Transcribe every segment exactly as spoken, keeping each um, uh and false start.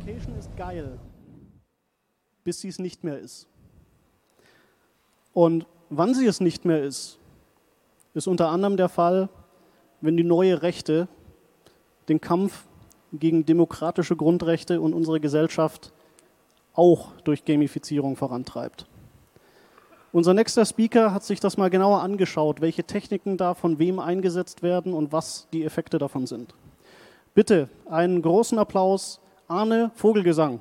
Gamification ist geil, bis sie es nicht mehr ist. Und wann sie es nicht mehr ist, ist unter anderem der Fall, wenn die neue Rechte den Kampf gegen demokratische Grundrechte und unsere Gesellschaft auch durch Gamifizierung vorantreibt. Unser nächster Speaker hat sich das mal genauer angeschaut, welche Techniken da von wem eingesetzt werden und was die Effekte davon sind. Bitte einen großen Applaus, Arne Vogelgesang.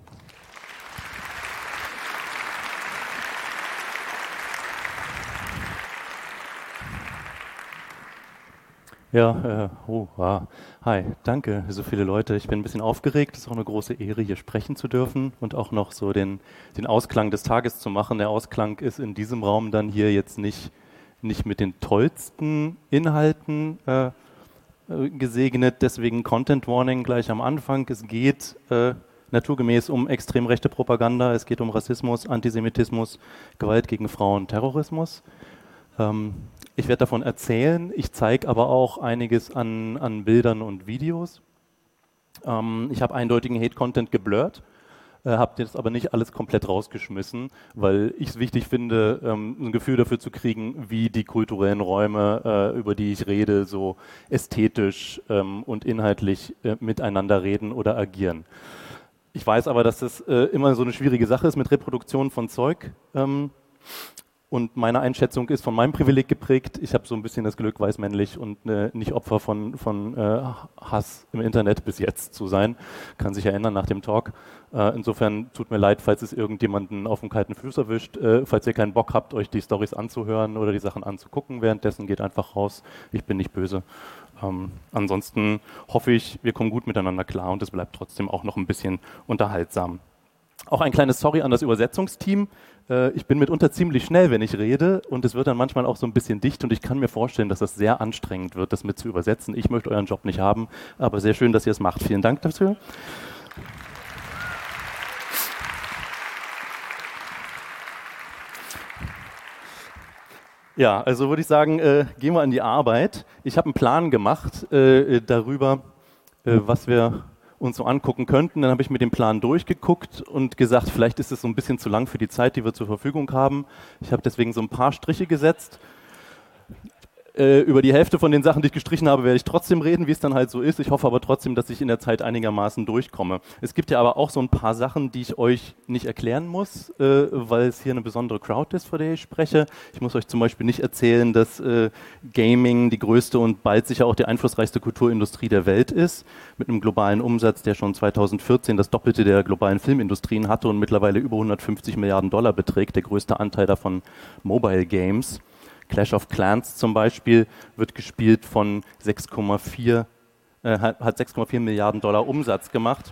Ja, äh, oh, wow. Hi, danke, so viele Leute. Ich bin ein bisschen aufgeregt. Es ist auch eine große Ehre, hier sprechen zu dürfen und auch noch so den, den Ausklang des Tages zu machen. Der Ausklang ist in diesem Raum dann hier jetzt nicht, nicht mit den tollsten Inhalten äh, gesegnet. Deswegen Content Warning gleich am Anfang. Es geht äh, naturgemäß um extrem rechte Propaganda. Es geht um Rassismus, Antisemitismus, Gewalt gegen Frauen, Terrorismus. Ähm, Ich werde davon erzählen, ich zeige aber auch einiges an, an Bildern und Videos. Ähm, ich habe eindeutigen Hate-Content geblurrt, äh, habe das aber nicht alles komplett rausgeschmissen, weil ich es wichtig finde, ähm, ein Gefühl dafür zu kriegen, wie die kulturellen Räume, äh, über die ich rede, so ästhetisch ähm, und inhaltlich äh, miteinander reden oder agieren. Ich weiß aber, dass das äh, immer so eine schwierige Sache ist mit Reproduktion von Zeug. Ähm, Und meine Einschätzung ist von meinem Privileg geprägt. Ich habe so ein bisschen das Glück, weißmännlich und äh, nicht Opfer von, von äh, Hass im Internet bis jetzt zu sein. Kann sich ja ändern nach dem Talk. Äh, insofern tut mir leid, falls es irgendjemanden auf dem kalten Fuß erwischt. Äh, falls ihr keinen Bock habt, euch die Storys anzuhören oder die Sachen anzugucken, währenddessen geht einfach raus. Ich bin nicht böse. Ähm, ansonsten hoffe ich, wir kommen gut miteinander klar und es bleibt trotzdem auch noch ein bisschen unterhaltsam. Auch ein kleines Sorry an das Übersetzungsteam. Äh, ich bin mitunter ziemlich schnell, wenn ich rede und es wird dann manchmal auch so ein bisschen dicht und ich kann mir vorstellen, dass das sehr anstrengend wird, das mit zu übersetzen. Ich möchte euren Job nicht haben, aber sehr schön, dass ihr es macht. Vielen Dank dafür. Ja, also würde ich sagen, äh, gehen wir an die Arbeit. Ich habe einen Plan gemacht äh, darüber, äh, was wir uns so angucken könnten. Dann habe ich mir den Plan durchgeguckt und gesagt, vielleicht ist es so ein bisschen zu lang für die Zeit, die wir zur Verfügung haben. Ich habe deswegen so ein paar Striche gesetzt. Äh, über die Hälfte von den Sachen, die ich gestrichen habe, werde ich trotzdem reden, wie es dann halt so ist. Ich hoffe aber trotzdem, dass ich in der Zeit einigermaßen durchkomme. Es gibt ja aber auch so ein paar Sachen, die ich euch nicht erklären muss, äh, weil es hier eine besondere Crowd ist, vor der ich spreche. Ich muss euch zum Beispiel nicht erzählen, dass äh, Gaming die größte und bald sicher auch die einflussreichste Kulturindustrie der Welt ist, mit einem globalen Umsatz, der schon zweitausendvierzehn das Doppelte der globalen Filmindustrien hatte und mittlerweile über hundertfünfzig Milliarden Dollar beträgt, der größte Anteil davon Mobile Games. Clash of Clans zum Beispiel wird gespielt von sechs Komma vier, äh, hat sechs Komma vier Milliarden Dollar Umsatz gemacht.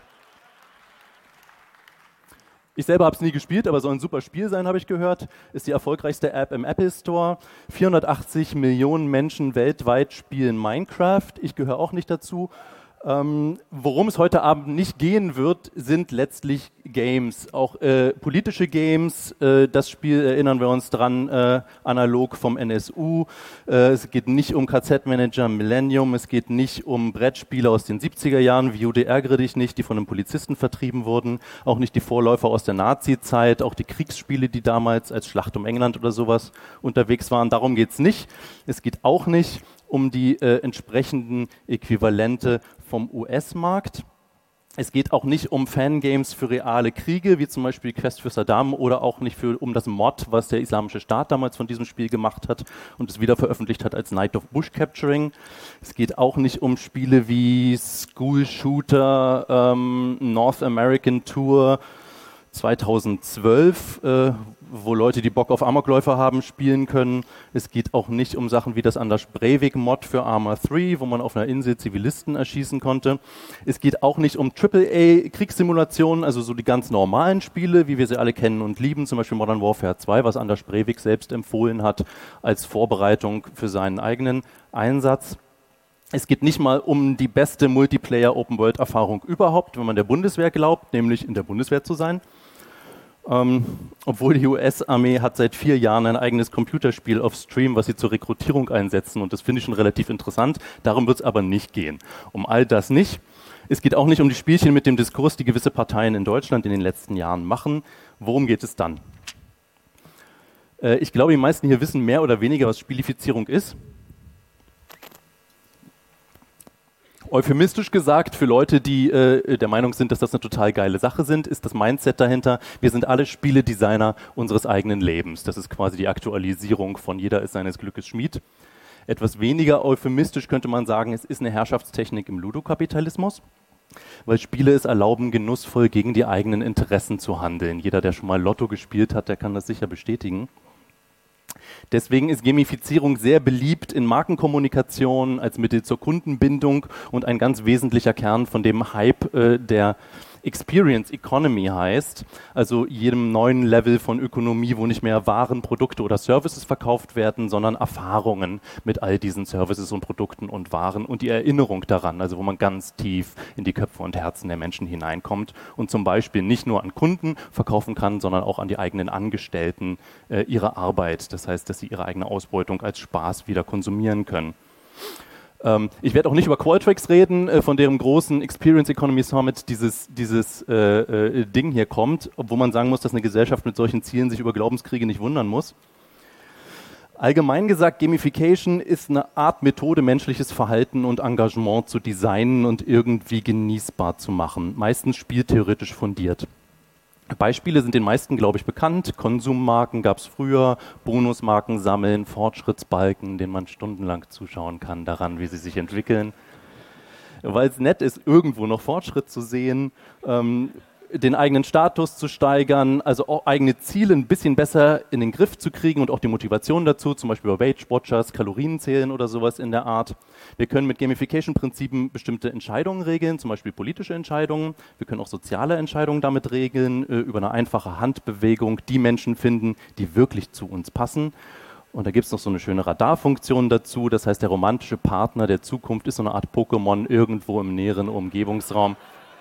Ich selber habe es nie gespielt, aber soll ein super Spiel sein, habe ich gehört. Ist die erfolgreichste App im Apple Store. vierhundertachtzig Millionen Menschen weltweit spielen Minecraft. Ich gehöre auch nicht dazu. Ähm, worum es heute Abend nicht gehen wird, sind letztlich Games, auch äh, politische Games. Äh, das Spiel erinnern wir uns dran, äh, analog vom N S U. Äh, es geht nicht um K Z-Manager Millennium, es geht nicht um Brettspiele aus den siebziger Jahren, wie Jude ärgere dich nicht, die von einem Polizisten vertrieben wurden, auch nicht die Vorläufer aus der Nazi-Zeit, auch die Kriegsspiele, die damals als Schlacht um England oder sowas unterwegs waren. Darum geht es nicht. Es geht auch nicht um die äh, entsprechenden Äquivalente vom U S-Markt. Es geht auch nicht um Fangames für reale Kriege, wie zum Beispiel Quest für Saddam oder auch nicht für, um das Mod, was der Islamische Staat damals von diesem Spiel gemacht hat und es wieder veröffentlicht hat als Night of Bush Capturing. Es geht auch nicht um Spiele wie School Shooter, ähm, North American Tour zweitausendzwölf, äh, wo Leute, die Bock auf Amokläufer haben, spielen können. Es geht auch nicht um Sachen wie das Anders Breivik-Mod für Arma drei, wo man auf einer Insel Zivilisten erschießen konnte. Es geht auch nicht um Triple A Kriegssimulationen, also so die ganz normalen Spiele, wie wir sie alle kennen und lieben, zum Beispiel Modern Warfare zwei, was Anders Breivik selbst empfohlen hat als Vorbereitung für seinen eigenen Einsatz. Es geht nicht mal um die beste Multiplayer-Open-World-Erfahrung überhaupt, wenn man der Bundeswehr glaubt, nämlich in der Bundeswehr zu sein. Ähm, obwohl die U S-Armee hat seit vier Jahren ein eigenes Computerspiel auf Stream, was sie zur Rekrutierung einsetzen und das finde ich schon relativ interessant. Darum wird es aber nicht gehen. Um all das nicht. Es geht auch nicht um die Spielchen mit dem Diskurs, die gewisse Parteien in Deutschland in den letzten Jahren machen. Worum geht es dann? Äh, ich glaube, die meisten hier wissen mehr oder weniger, was Spielifizierung ist. Euphemistisch gesagt, für Leute, die äh, der Meinung sind, dass das eine total geile Sache sind, ist das Mindset dahinter: Wir sind alle Spieledesigner unseres eigenen Lebens. Das ist quasi die Aktualisierung von jeder ist seines Glückes Schmied. Etwas weniger euphemistisch könnte man sagen, es ist eine Herrschaftstechnik im Ludokapitalismus, weil Spiele es erlauben, genussvoll gegen die eigenen Interessen zu handeln. Jeder, der schon mal Lotto gespielt hat, der kann das sicher bestätigen. Deswegen ist Gamifizierung sehr beliebt in Markenkommunikation als Mittel zur Kundenbindung und ein ganz wesentlicher Kern von dem Hype, äh, der Experience Economy heißt, also jedem neuen Level von Ökonomie, wo nicht mehr Waren, Produkte oder Services verkauft werden, sondern Erfahrungen mit all diesen Services und Produkten und Waren und die Erinnerung daran, also wo man ganz tief in die Köpfe und Herzen der Menschen hineinkommt und zum Beispiel nicht nur an Kunden verkaufen kann, sondern auch an die eigenen Angestellten äh, ihre Arbeit. Das heißt, dass sie ihre eigene Ausbeutung als Spaß wieder konsumieren können. Ich werde auch nicht über Qualtrics reden, von deren großen Experience Economy Summit dieses, dieses äh, äh, Ding hier kommt, obwohl man sagen muss, dass eine Gesellschaft mit solchen Zielen sich über Glaubenskriege nicht wundern muss. Allgemein gesagt, Gamification ist eine Art Methode, menschliches Verhalten und Engagement zu designen und irgendwie genießbar zu machen, meistens spieltheoretisch fundiert. Beispiele sind den meisten, glaube ich, bekannt. Konsummarken gab es früher, Bonusmarken sammeln, Fortschrittsbalken, denen man stundenlang zuschauen kann daran, wie sie sich entwickeln. Weil es nett ist, irgendwo noch Fortschritt zu sehen, ähm, den eigenen Status zu steigern, also auch eigene Ziele ein bisschen besser in den Griff zu kriegen und auch die Motivation dazu, zum Beispiel über Weight Watchers, Kalorien zählen oder sowas in der Art. Wir können mit Gamification-Prinzipien bestimmte Entscheidungen regeln, zum Beispiel politische Entscheidungen. Wir können auch soziale Entscheidungen damit regeln, äh, über eine einfache Handbewegung die Menschen finden, die wirklich zu uns passen. Und da gibt es noch so eine schöne Radarfunktion dazu, das heißt, der romantische Partner der Zukunft ist so eine Art Pokémon irgendwo im näheren Umgebungsraum,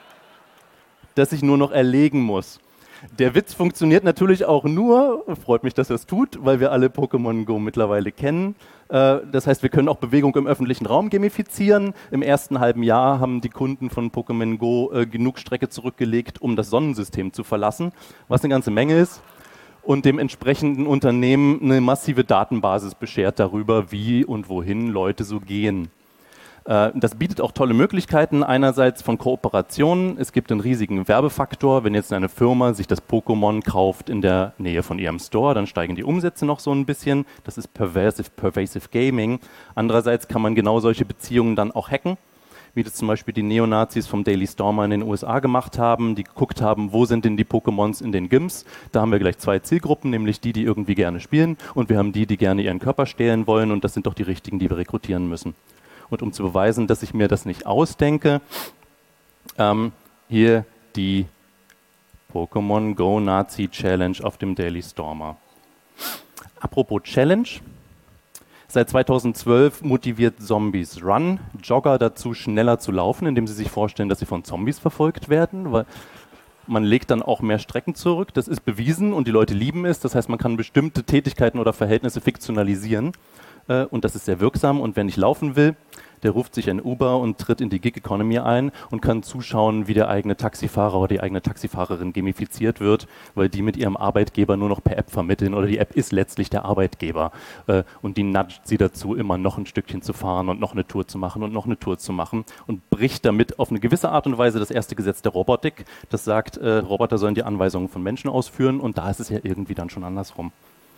das ich nur noch erlegen muss. Der Witz funktioniert natürlich auch nur, freut mich, dass er es tut, weil wir alle Pokémon Go mittlerweile kennen. Äh, das heißt, wir können auch Bewegung im öffentlichen Raum gamifizieren. Im ersten halben Jahr haben die Kunden von Pokémon Go äh, genug Strecke zurückgelegt, um das Sonnensystem zu verlassen, was eine ganze Menge ist. Und dem entsprechenden Unternehmen eine massive Datenbasis beschert darüber, wie und wohin Leute so gehen. Das bietet auch tolle Möglichkeiten, einerseits von Kooperationen. Es gibt einen riesigen Werbefaktor. Wenn jetzt eine Firma sich das Pokémon kauft in der Nähe von ihrem Store, dann steigen die Umsätze noch so ein bisschen. Das ist pervasive, pervasive Gaming. Andererseits kann man genau solche Beziehungen dann auch hacken, wie das zum Beispiel die Neonazis vom Daily Stormer in den U S A gemacht haben, die geguckt haben, wo sind denn die Pokémons in den Gyms. Da haben wir gleich zwei Zielgruppen, nämlich die, die irgendwie gerne spielen, und wir haben die, die gerne ihren Körper stehlen wollen, und das sind doch die richtigen, die wir rekrutieren müssen. Und um zu beweisen, dass ich mir das nicht ausdenke, ähm, hier die Pokémon Go Nazi Challenge auf dem Daily Stormer. Apropos Challenge. Seit zweitausendzwölf motiviert Zombies Run Jogger dazu, schneller zu laufen, indem sie sich vorstellen, dass sie von Zombies verfolgt werden, weil man legt dann auch mehr Strecken zurück. Das ist bewiesen und die Leute lieben es. Das heißt, man kann bestimmte Tätigkeiten oder Verhältnisse fiktionalisieren. Und das ist sehr wirksam. Und wenn ich laufen will, der ruft sich ein Uber und tritt in die Gig Economy ein und kann zuschauen, wie der eigene Taxifahrer oder die eigene Taxifahrerin gamifiziert wird, weil die mit ihrem Arbeitgeber nur noch per App vermitteln, oder die App ist letztlich der Arbeitgeber. Und die nudgt sie dazu, immer noch ein Stückchen zu fahren und noch eine Tour zu machen und noch eine Tour zu machen und bricht damit auf eine gewisse Art und Weise das erste Gesetz der Robotik, das sagt, äh, Roboter sollen die Anweisungen von Menschen ausführen, und da ist es ja irgendwie dann schon andersrum.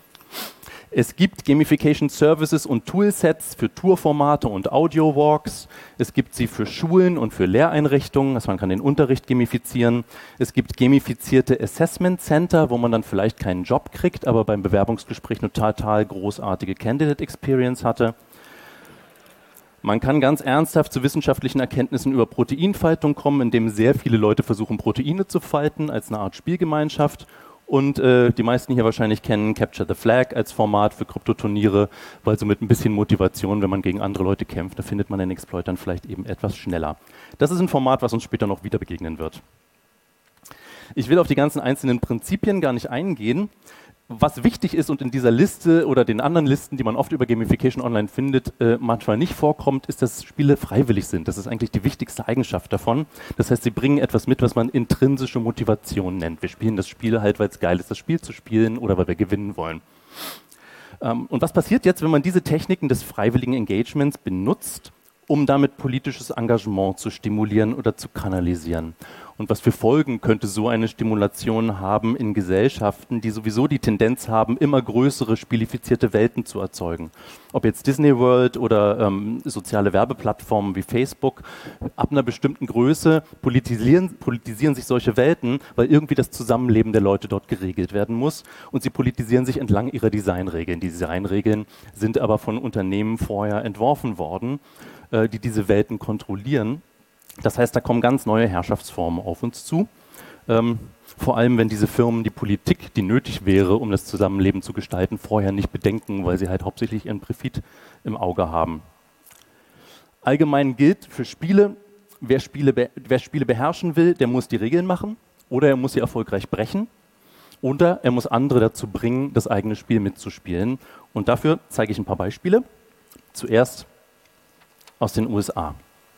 Es gibt Gamification-Services und Toolsets für Tourformate und Audio-Walks. Es gibt sie für Schulen und für Lehreinrichtungen, also man kann den Unterricht gamifizieren. Es gibt gamifizierte Assessment Center, wo man dann vielleicht keinen Job kriegt, aber beim Bewerbungsgespräch eine total großartige Candidate Experience hatte. Man kann ganz ernsthaft zu wissenschaftlichen Erkenntnissen über Proteinfaltung kommen, indem sehr viele Leute versuchen, Proteine zu falten als eine Art Spielgemeinschaft. Und äh, die meisten hier wahrscheinlich kennen Capture the Flag als Format für Kryptoturniere, weil so mit ein bisschen Motivation, wenn man gegen andere Leute kämpft, da findet man den Exploit dann vielleicht eben etwas schneller. Das ist ein Format, was uns später noch wieder begegnen wird. Ich will auf die ganzen einzelnen Prinzipien gar nicht eingehen. Was wichtig ist und in dieser Liste oder den anderen Listen, die man oft über Gamification online findet, äh, manchmal nicht vorkommt, ist, dass Spiele freiwillig sind. Das ist eigentlich die wichtigste Eigenschaft davon. Das heißt, sie bringen etwas mit, was man intrinsische Motivation nennt. Wir spielen das Spiel halt, weil es geil ist, das Spiel zu spielen oder weil wir gewinnen wollen. Ähm, und was passiert jetzt, wenn man diese Techniken des freiwilligen Engagements benutzt, um damit politisches Engagement zu stimulieren oder zu kanalisieren? Und was für Folgen könnte so eine Stimulation haben in Gesellschaften, die sowieso die Tendenz haben, immer größere spielifizierte Welten zu erzeugen? Ob jetzt Disney World oder ähm, soziale Werbeplattformen wie Facebook, ab einer bestimmten Größe politisieren, politisieren sich solche Welten, weil irgendwie das Zusammenleben der Leute dort geregelt werden muss. Und sie politisieren sich entlang ihrer Designregeln. Die Designregeln sind aber von Unternehmen vorher entworfen worden, äh, die diese Welten kontrollieren. Das heißt, da kommen ganz neue Herrschaftsformen auf uns zu. Ähm, vor allem, wenn diese Firmen die Politik, die nötig wäre, um das Zusammenleben zu gestalten, vorher nicht bedenken, weil sie halt hauptsächlich ihren Profit im Auge haben. Allgemein gilt für Spiele, wer Spiele, wer Spiele beherrschen will, der muss die Regeln machen oder er muss sie erfolgreich brechen oder er muss andere dazu bringen, das eigene Spiel mitzuspielen. Und dafür zeige ich ein paar Beispiele. Zuerst aus den U S A.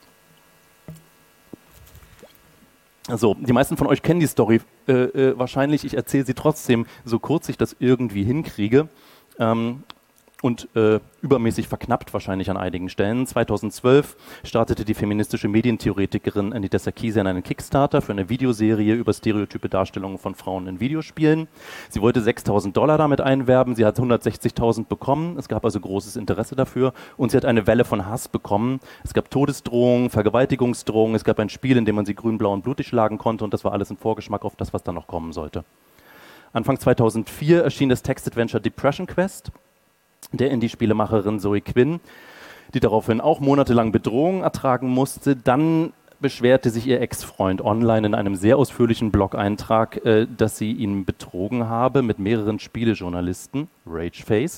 Also, die meisten von euch kennen die Story äh, äh, wahrscheinlich. Ich erzähle sie trotzdem, so kurz ich das irgendwie hinkriege. Ähm, und äh, übermäßig verknappt wahrscheinlich an einigen Stellen. zweitausendzwölf startete die feministische Medientheoretikerin Anita Sarkeesian einen Kickstarter für eine Videoserie über stereotype Darstellungen von Frauen in Videospielen. Sie wollte sechstausend Dollar damit einwerben, sie hat hundertsechzigtausend bekommen, es gab also großes Interesse dafür und sie hat eine Welle von Hass bekommen. Es gab Todesdrohungen, Vergewaltigungsdrohungen, es gab ein Spiel, in dem man sie grün, blau und blutig schlagen konnte und das war alles ein Vorgeschmack auf das, was da noch kommen sollte. Anfang zweitausendvier erschien das Text-Adventure Depression Quest der Indie-Spielemacherin Zoe Quinn, die daraufhin auch monatelang Bedrohungen ertragen musste. Dann beschwerte sich ihr Ex-Freund online in einem sehr ausführlichen Blog-Eintrag, äh, dass sie ihn betrogen habe mit mehreren Spielejournalisten, Rageface.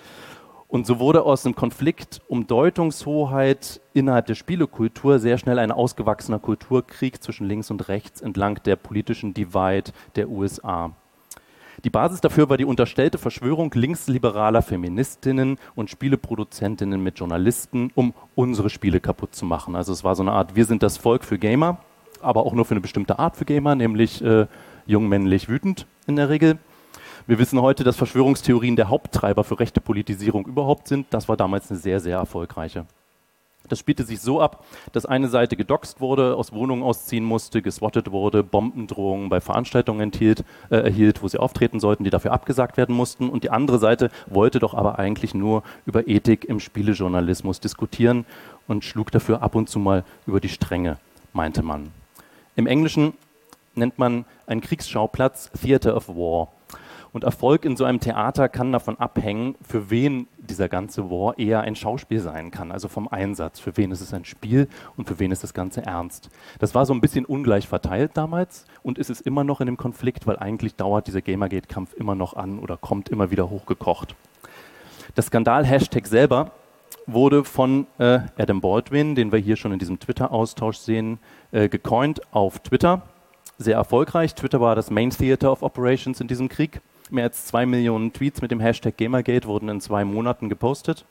Und so wurde aus einem Konflikt um Deutungshoheit innerhalb der Spielekultur sehr schnell ein ausgewachsener Kulturkrieg zwischen links und rechts entlang der politischen Divide der U S A. Die Basis dafür war die unterstellte Verschwörung linksliberaler Feministinnen und Spieleproduzentinnen mit Journalisten, um unsere Spiele kaputt zu machen. Also es war so eine Art, wir sind das Volk für Gamer, aber auch nur für eine bestimmte Art für Gamer, nämlich äh, jung, männlich, wütend in der Regel. Wir wissen heute, dass Verschwörungstheorien der Haupttreiber für rechte Politisierung überhaupt sind. Das war damals eine sehr, sehr erfolgreiche. Das spielte sich so ab, dass eine Seite gedoxt wurde, aus Wohnungen ausziehen musste, geswattet wurde, Bombendrohungen bei Veranstaltungen enthielt, äh, erhielt, wo sie auftreten sollten, die dafür abgesagt werden mussten. Und die andere Seite wollte doch aber eigentlich nur über Ethik im Spielejournalismus diskutieren und schlug dafür ab und zu mal über die Stränge, meinte man. Im Englischen nennt man einen Kriegsschauplatz Theater of War. Und Erfolg in so einem Theater kann davon abhängen, für wen dieser ganze War eher ein Schauspiel sein kann, also vom Einsatz. Für wen ist es ein Spiel und für wen ist das Ganze ernst. Das war so ein bisschen ungleich verteilt damals und ist es immer noch in dem Konflikt, weil eigentlich dauert dieser Gamergate-Kampf immer noch an oder kommt immer wieder hochgekocht. Das Skandal-Hashtag selber wurde von äh, Adam Baldwin, den wir hier schon in diesem Twitter-Austausch sehen, äh, gecoint auf Twitter. Sehr erfolgreich. Twitter war das Main Theater of Operations in diesem Krieg. Mehr als zwei Millionen Tweets mit dem Hashtag Gamergate wurden in zwei Monaten gepostet.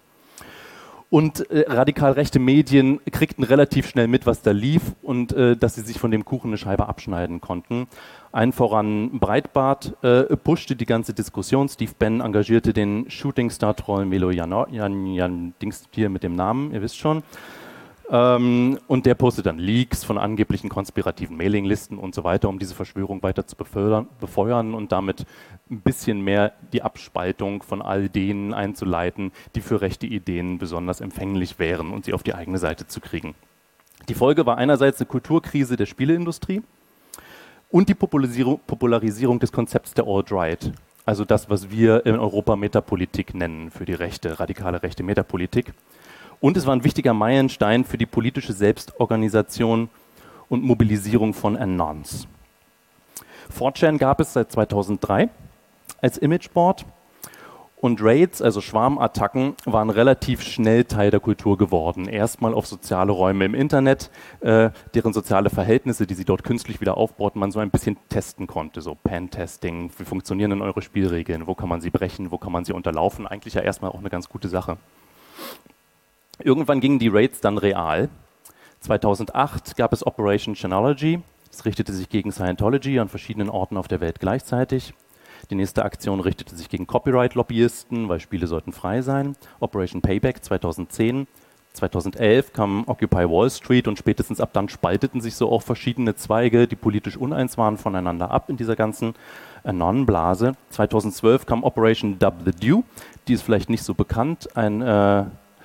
Und äh, radikal rechte Medien kriegten relativ schnell mit, was da lief und äh, dass sie sich von dem Kuchen eine Scheibe abschneiden konnten. Allen voran Breitbart äh, pushte die ganze Diskussion. Steve Bannon engagierte den Shooting-Star-Troll Melo Jan, Jan, Jan Dings hier mit dem Namen, ihr wisst schon. Ähm, und der postet dann Leaks von angeblichen konspirativen Mailinglisten und so weiter, um diese Verschwörung weiter zu befeuern, befeuern und damit ein bisschen mehr die Abspaltung von all denen einzuleiten, die für rechte Ideen besonders empfänglich wären und sie auf die eigene Seite zu kriegen. Die Folge war einerseits eine Kulturkrise der Spieleindustrie und die Popularisierung, Popularisierung des Konzepts der Alt-Right, also das, was wir in Europa Metapolitik nennen, für die rechte, radikale rechte Metapolitik. Und es war ein wichtiger Meilenstein für die politische Selbstorganisation und Mobilisierung von Anons. four chan gab es seit zweitausenddrei als Imageboard Und Raids, also Schwarmattacken, waren relativ schnell Teil der Kultur geworden. Erstmal auf soziale Räume im Internet, äh, deren soziale Verhältnisse, die sie dort künstlich wieder aufbauten, man so ein bisschen testen konnte. So Pen-Testing, wie funktionieren denn eure Spielregeln, wo kann man sie brechen, wo kann man sie unterlaufen. Eigentlich ja erstmal auch eine ganz gute Sache. Irgendwann gingen die Raids dann real. zweitausendacht gab es Operation Chanology. Es richtete sich gegen Scientology an verschiedenen Orten auf der Welt gleichzeitig. Die nächste Aktion richtete sich gegen Copyright-Lobbyisten, weil Spiele sollten frei sein. Operation Payback zweitausendzehn. zweitausendelf kam Occupy Wall Street und spätestens ab dann spalteten sich so auch verschiedene Zweige, die politisch uneins waren, voneinander ab in dieser ganzen Anon-Blase. zweitausendzwölf kam Operation Dub the Dew. Die ist vielleicht nicht so bekannt. Ein äh,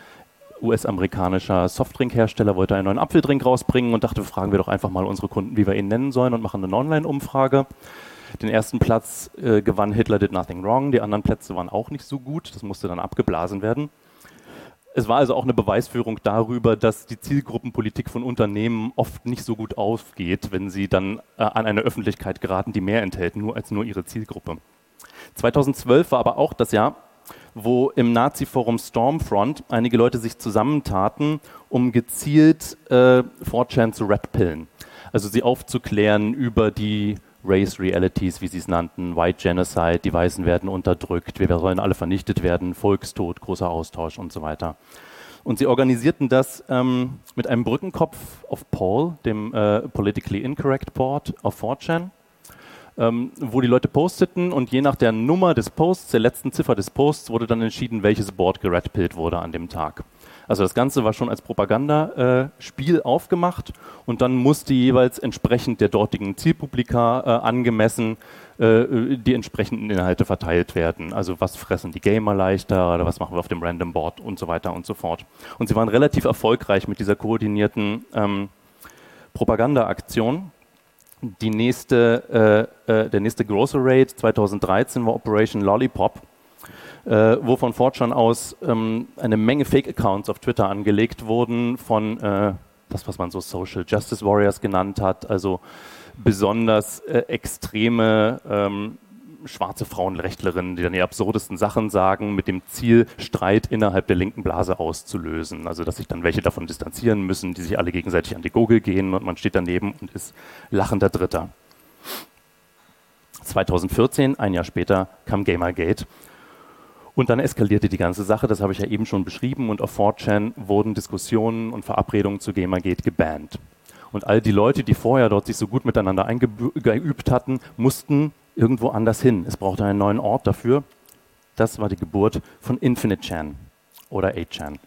U S-amerikanischer Softdrink-Hersteller wollte einen neuen Apfeldrink rausbringen und dachte, fragen wir doch einfach mal unsere Kunden, wie wir ihn nennen sollen und machen eine Online-Umfrage. Den ersten Platz äh, gewann Hitler Did Nothing Wrong, die anderen Plätze waren auch nicht so gut, das musste dann abgeblasen werden. Es war also auch eine Beweisführung darüber, dass die Zielgruppenpolitik von Unternehmen oft nicht so gut aufgeht, wenn sie dann äh, an eine Öffentlichkeit geraten, die mehr enthält, nur als nur ihre Zielgruppe. zweitausendzwölf war aber auch das Jahr, wo im Nazi-Forum Stormfront einige Leute sich zusammentaten, um gezielt äh, four chan zu redpillen. Also sie aufzuklären über die Race Realities, wie sie es nannten, White Genocide, die Weißen werden unterdrückt, wir sollen alle vernichtet werden, Volkstod, großer Austausch und so weiter. Und sie organisierten das ähm, mit einem Brückenkopf auf Paul, dem äh, Politically Incorrect Board auf four chan, ähm, wo die Leute posteten und je nach der Nummer des Posts, der letzten Ziffer des Posts, wurde dann entschieden, welches Board geredpillt wurde an dem Tag. Also das Ganze war schon als Propagandaspiel äh, aufgemacht und dann musste jeweils entsprechend der dortigen Zielpublika äh, angemessen äh, die entsprechenden Inhalte verteilt werden. Also was fressen die Gamer leichter oder was machen wir auf dem Random Board und so weiter und so fort. Und sie waren relativ erfolgreich mit dieser koordinierten ähm, Propagandaaktion. Die nächste, äh, äh, der nächste große Raid zweitausenddreizehn war Operation Lollipop. Äh, wo von four chan aus ähm, eine Menge Fake-Accounts auf Twitter angelegt wurden von äh, das, was man so Social Justice Warriors genannt hat, also besonders äh, extreme ähm, schwarze Frauenrechtlerinnen, die dann die absurdesten Sachen sagen, mit dem Ziel, Streit innerhalb der linken Blase auszulösen. Also dass sich dann welche davon distanzieren müssen, die sich alle gegenseitig an die Gurgel gehen und man steht daneben und ist lachender Dritter. zweitausendvierzehn, ein Jahr später, kam Gamergate. Und dann eskalierte die ganze Sache, das habe ich ja eben schon beschrieben, und auf four chan wurden Diskussionen und Verabredungen zu Gamergate gebannt. Und all die Leute, die vorher dort sich so gut miteinander eingeübt hatten, mussten irgendwo anders hin. Es brauchte einen neuen Ort dafür. Das war die Geburt von Infinite Chan oder eight chan.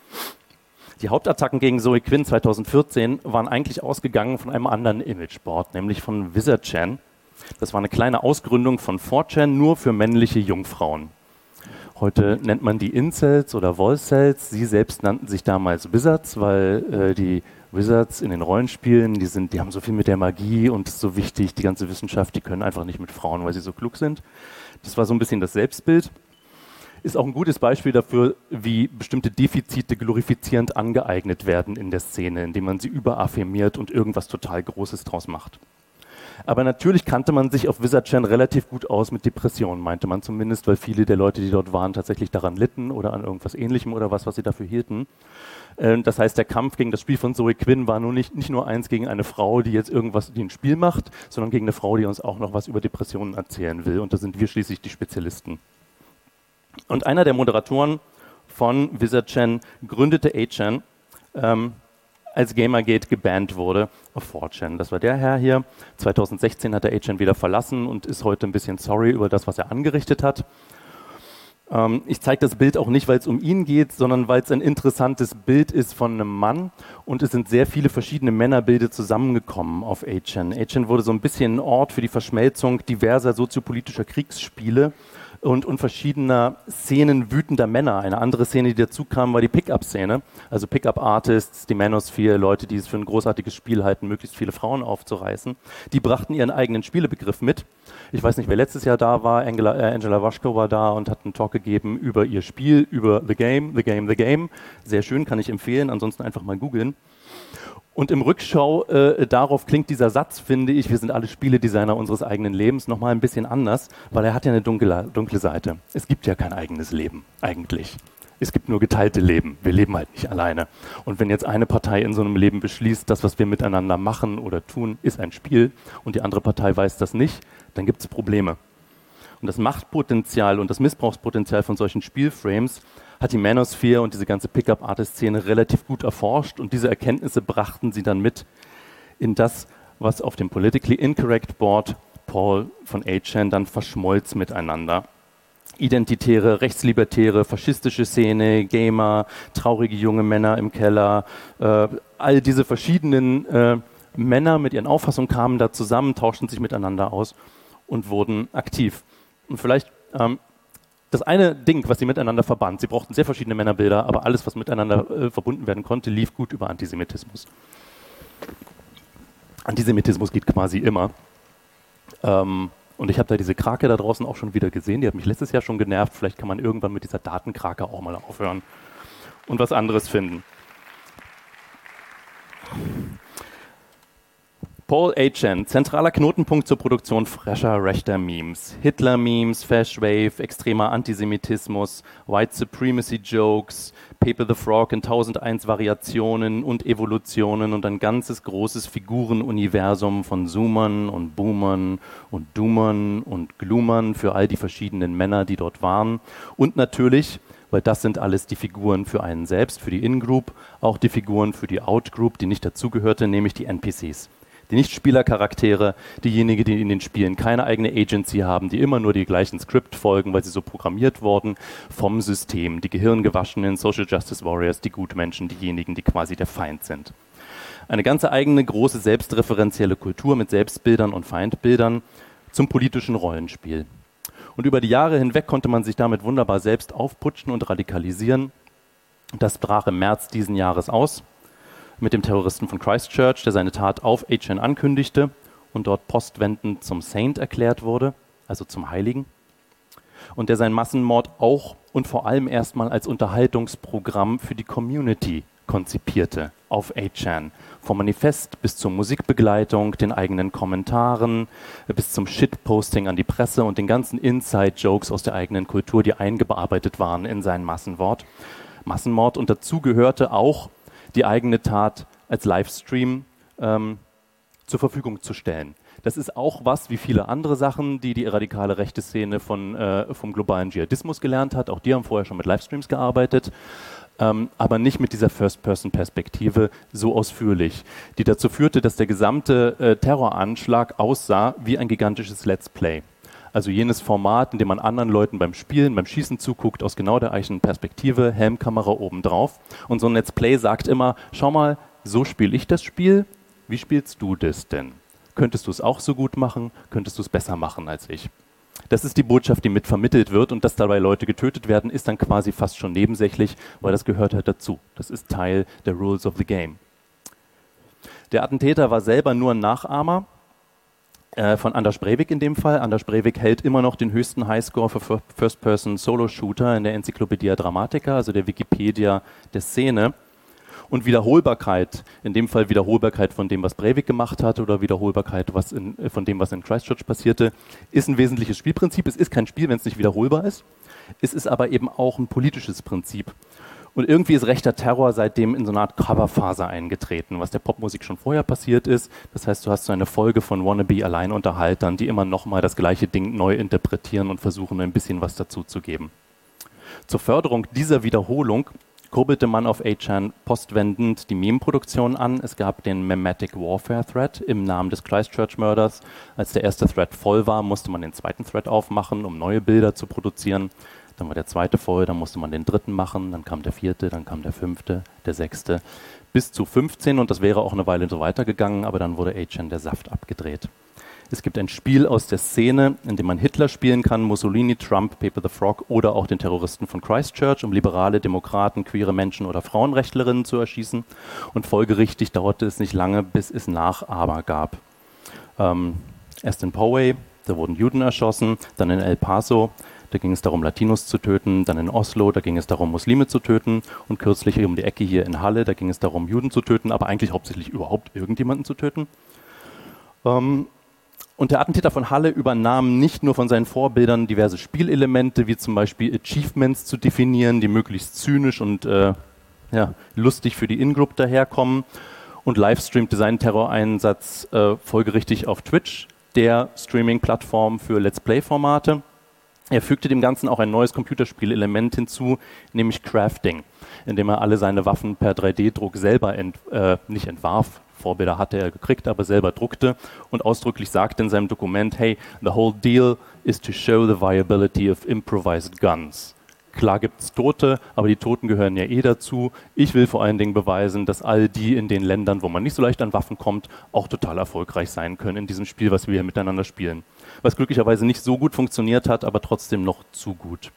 Die Hauptattacken gegen Zoe Quinn zweitausendvierzehn waren eigentlich ausgegangen von einem anderen Imageboard, nämlich von Wizard Chan. Das war eine kleine Ausgründung von four chan nur für männliche Jungfrauen. Heute nennt man die Incels oder Volcels. Sie selbst nannten sich damals Wizards, weil äh, die Wizards in den Rollenspielen, die, sind, die haben so viel mit der Magie und ist so wichtig, die ganze Wissenschaft, die können einfach nicht mit Frauen, weil sie so klug sind. Das war so ein bisschen das Selbstbild. Ist auch ein gutes Beispiel dafür, wie bestimmte Defizite glorifizierend angeeignet werden in der Szene, indem man sie überaffirmiert und irgendwas total Großes draus macht. Aber natürlich kannte man sich auf Wizard Chan relativ gut aus mit Depressionen, meinte man zumindest, weil viele der Leute, die dort waren, tatsächlich daran litten oder an irgendwas Ähnlichem oder was, was sie dafür hielten. Das heißt, der Kampf gegen das Spiel von Zoe Quinn war nur nicht, nicht nur eins gegen eine Frau, die jetzt irgendwas, die ein Spiel macht, sondern gegen eine Frau, die uns auch noch was über Depressionen erzählen will. Und da sind wir schließlich die Spezialisten. Und einer der Moderatoren von Wizard Chan gründete eight chan, ähm, als Gamergate gebannt wurde auf four chan. Das war der Herr hier. zweitausendsechzehn hat er eight chan wieder verlassen und ist heute ein bisschen sorry über das, was er angerichtet hat. Ähm, ich zeige das Bild auch nicht, weil es um ihn geht, sondern weil es ein interessantes Bild ist von einem Mann und es sind sehr viele verschiedene Männerbilder zusammengekommen auf eight chan. eight chan wurde so ein bisschen ein Ort für die Verschmelzung diverser soziopolitischer Kriegsspiele und, und verschiedener Szenen wütender Männer. Eine andere Szene, die dazu kam, war die Pickup-Szene. Also Pickup-Artists, die Manosphere, Leute, die es für ein großartiges Spiel halten, möglichst viele Frauen aufzureißen. Die brachten ihren eigenen Spielebegriff mit. Ich weiß nicht, wer letztes Jahr da war. Angela, äh, Angela Waschko war da und hat einen Talk gegeben über ihr Spiel, über The Game, The Game, The Game. Sehr schön, kann ich empfehlen. Ansonsten einfach mal googeln. Und im Rückschau äh, darauf klingt dieser Satz, finde ich, wir sind alle Spieledesigner unseres eigenen Lebens, nochmal ein bisschen anders, weil er hat ja eine dunkle, dunkle Seite. Es gibt ja kein eigenes Leben, eigentlich. Es gibt nur geteilte Leben. Wir leben halt nicht alleine. Und wenn jetzt eine Partei in so einem Leben beschließt, das, was wir miteinander machen oder tun, ist ein Spiel und die andere Partei weiß das nicht, dann gibt es Probleme. Und das Machtpotenzial und das Missbrauchspotenzial von solchen Spielframes hat die Manosphere und diese ganze Pickup-Artist-Szene relativ gut erforscht und diese Erkenntnisse brachten sie dann mit in das, was auf dem Politically Incorrect Board Paul von eight chan dann verschmolz miteinander. Identitäre, rechtslibertäre, faschistische Szene, Gamer, traurige junge Männer im Keller, äh, all diese verschiedenen äh, Männer mit ihren Auffassungen kamen da zusammen, tauschten sich miteinander aus und wurden aktiv. Und vielleicht ähm, das eine Ding, was sie miteinander verband, sie brauchten sehr verschiedene Männerbilder, aber alles, was miteinander äh, verbunden werden konnte, lief gut über Antisemitismus. Antisemitismus geht quasi immer. Ähm, und ich habe da diese Krake da draußen auch schon wieder gesehen, die hat mich letztes Jahr schon genervt, vielleicht kann man irgendwann mit dieser Datenkrake auch mal aufhören und was anderes finden. Paul eight chan, zentraler Knotenpunkt zur Produktion fresher, rechter Memes. Hitler-Memes, Fash-Wave, extremer Antisemitismus, White Supremacy-Jokes, Paper the Frog in tausendeins Variationen und Evolutionen und ein ganzes großes Figurenuniversum von Zoomern und Boomern und Doomern und Gloomern für all die verschiedenen Männer, die dort waren. Und natürlich, weil das sind alles die Figuren für einen selbst, für die In-Group, auch die Figuren für die Out-Group, die nicht dazugehörte, nämlich die N P Cs. Die Nicht-Spielercharaktere, diejenigen, die in den Spielen keine eigene Agency haben, die immer nur die gleichen Skript folgen, weil sie so programmiert wurden vom System. Die gehirngewaschenen Social Justice Warriors, die Gutmenschen, diejenigen, die quasi der Feind sind. Eine ganze eigene, große, selbstreferenzielle Kultur mit Selbstbildern und Feindbildern zum politischen Rollenspiel. Und über die Jahre hinweg konnte man sich damit wunderbar selbst aufputschen und radikalisieren. Das brach im März diesen Jahres aus mit dem Terroristen von Christchurch, der seine Tat auf eight chan ankündigte und dort postwendend zum Saint erklärt wurde, also zum Heiligen. Und der seinen Massenmord auch und vor allem erstmal als Unterhaltungsprogramm für die Community konzipierte auf eight chan. Vom Manifest bis zur Musikbegleitung, den eigenen Kommentaren, bis zum Shitposting an die Presse und den ganzen Inside-Jokes aus der eigenen Kultur, die eingearbeitet waren in seinen Massenmord. Massenmord. Und dazu gehörte auch die eigene Tat als Livestream ähm, zur Verfügung zu stellen. Das ist auch was, wie viele andere Sachen, die die radikale rechte Szene von, äh, vom globalen Dschihadismus gelernt hat. Auch die haben vorher schon mit Livestreams gearbeitet, ähm, aber nicht mit dieser First-Person-Perspektive so ausführlich, die dazu führte, dass der gesamte äh, Terroranschlag aussah wie ein gigantisches Let's Play. Also jenes Format, in dem man anderen Leuten beim Spielen, beim Schießen zuguckt, aus genau der eigenen Perspektive, Helmkamera obendrauf. Und so ein Let's Play sagt immer, schau mal, so spiele ich das Spiel, wie spielst du das denn? Könntest du es auch so gut machen? Könntest du es besser machen als ich? Das ist die Botschaft, die mit vermittelt wird, und dass dabei Leute getötet werden, ist dann quasi fast schon nebensächlich, weil das gehört halt dazu. Das ist Teil der Rules of the Game. Der Attentäter war selber nur ein Nachahmer von Anders Breivik in dem Fall. Anders Breivik hält immer noch den höchsten Highscore für First-Person-Solo-Shooter in der Enzyklopädie Dramatica, also der Wikipedia der Szene. Und Wiederholbarkeit, in dem Fall Wiederholbarkeit von dem, was Breivik gemacht hat, oder Wiederholbarkeit was in, von dem, was in Christchurch passierte, ist ein wesentliches Spielprinzip. Es ist kein Spiel, wenn es nicht wiederholbar ist. Es ist aber eben auch ein politisches Prinzip. Und irgendwie ist rechter Terror seitdem in so eine Art Coverphase eingetreten, was der Popmusik schon vorher passiert ist. Das heißt, du hast so eine Folge von Wannabe-Alleinunterhaltern, die immer nochmal das gleiche Ding neu interpretieren und versuchen, ein bisschen was dazu zu geben. Zur Förderung dieser Wiederholung kurbelte man auf eight chan postwendend die Meme-Produktion an. Es gab den Memetic Warfare Thread im Namen des Christchurch-Mörders. Als der erste Thread voll war, musste man den zweiten Thread aufmachen, um neue Bilder zu produzieren. Dann war der zweite voll, dann musste man den dritten machen, dann kam der vierte, dann kam der fünfte, der sechste, bis zu fünfzehn, und das wäre auch eine Weile so weitergegangen, aber dann wurde eight chan der Saft abgedreht. Es gibt ein Spiel aus der Szene, in dem man Hitler spielen kann, Mussolini, Trump, Paper the Frog oder auch den Terroristen von Christchurch, um liberale, Demokraten, queere Menschen oder Frauenrechtlerinnen zu erschießen. Und folgerichtig dauerte es nicht lange, bis es Nachahmer gab. Ähm, erst in Poway, da wurden Juden erschossen, dann in El Paso, da ging es darum, Latinos zu töten, dann in Oslo, da ging es darum, Muslime zu töten und kürzlich um die Ecke hier in Halle, da ging es darum, Juden zu töten, aber eigentlich hauptsächlich überhaupt irgendjemanden zu töten. Ähm, Und der Attentäter von Halle übernahm nicht nur von seinen Vorbildern diverse Spielelemente, wie zum Beispiel Achievements zu definieren, die möglichst zynisch und äh, ja, lustig für die In-Group daherkommen, und livestreamte seinen Terroreinsatz äh, folgerichtig auf Twitch, der Streaming-Plattform für Let's Play-Formate. Er fügte dem Ganzen auch ein neues Computerspielelement hinzu, nämlich Crafting, indem er alle seine Waffen per drei D Druck selber ent, äh, nicht entwarf. Vorbilder hatte er gekriegt, aber selber druckte und ausdrücklich sagte in seinem Dokument, hey, the whole deal is to show the viability of improvised guns. Klar gibt es Tote, aber die Toten gehören ja eh dazu. Ich will vor allen Dingen beweisen, dass all die in den Ländern, wo man nicht so leicht an Waffen kommt, auch total erfolgreich sein können in diesem Spiel, was wir hier miteinander spielen. Was glücklicherweise nicht so gut funktioniert hat, aber trotzdem noch zu gut.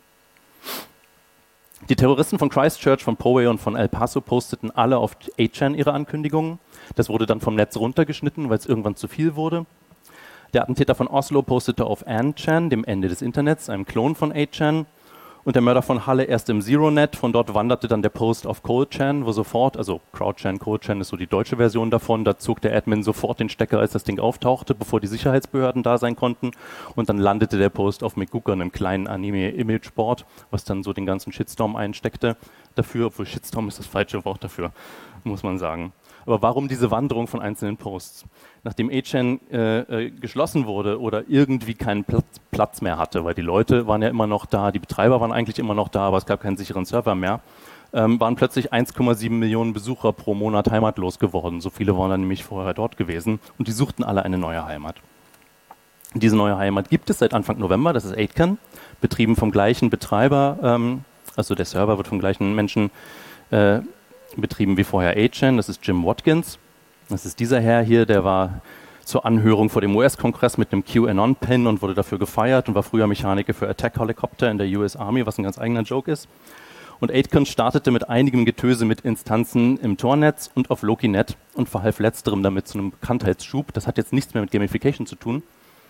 Die Terroristen von Christchurch, von Poway und von El Paso posteten alle auf eight chan ihre Ankündigungen. Das wurde dann vom Netz runtergeschnitten, weil es irgendwann zu viel wurde. Der Attentäter von Oslo postete auf nine chan, dem Ende des Internets, einem Klon von eight chan. Und der Mörder von Halle erst im ZeroNet. Von dort wanderte dann der Post auf cold chan, wo sofort, also CrowdChan, cold chan ist so die deutsche Version davon, da zog der Admin sofort den Stecker, als das Ding auftauchte, bevor die Sicherheitsbehörden da sein konnten. Und dann landete der Post auf McGooker, einem kleinen Anime-Imageboard, was dann so den ganzen Shitstorm einsteckte dafür, obwohl Shitstorm ist das falsche Wort dafür, muss man sagen. Aber warum diese Wanderung von einzelnen Posts? Nachdem eight chan äh, äh, geschlossen wurde oder irgendwie keinen Platz, Platz mehr hatte, weil die Leute waren ja immer noch da, die Betreiber waren eigentlich immer noch da, aber es gab keinen sicheren Server mehr, ähm, waren plötzlich eins Komma sieben Millionen Besucher pro Monat heimatlos geworden. So viele waren dann nämlich vorher dort gewesen und die suchten alle eine neue Heimat. Diese neue Heimat gibt es seit Anfang November, das ist eight chan, betrieben vom gleichen Betreiber, ähm, also der Server wird vom gleichen Menschen äh, betrieben wie vorher eight chan, das ist Jim Watkins. Das ist dieser Herr hier, der war zur Anhörung vor dem U S-Kongress mit einem QAnon-Pen und wurde dafür gefeiert und war früher Mechaniker für Attack Helicopter in der U S Army, was ein ganz eigener Joke ist. Und eight chan startete mit einigem Getöse mit Instanzen im Tor-Netz und auf Lokinet und verhalf letzterem damit zu einem Bekanntheitsschub. Das hat jetzt nichts mehr mit Gamification zu tun.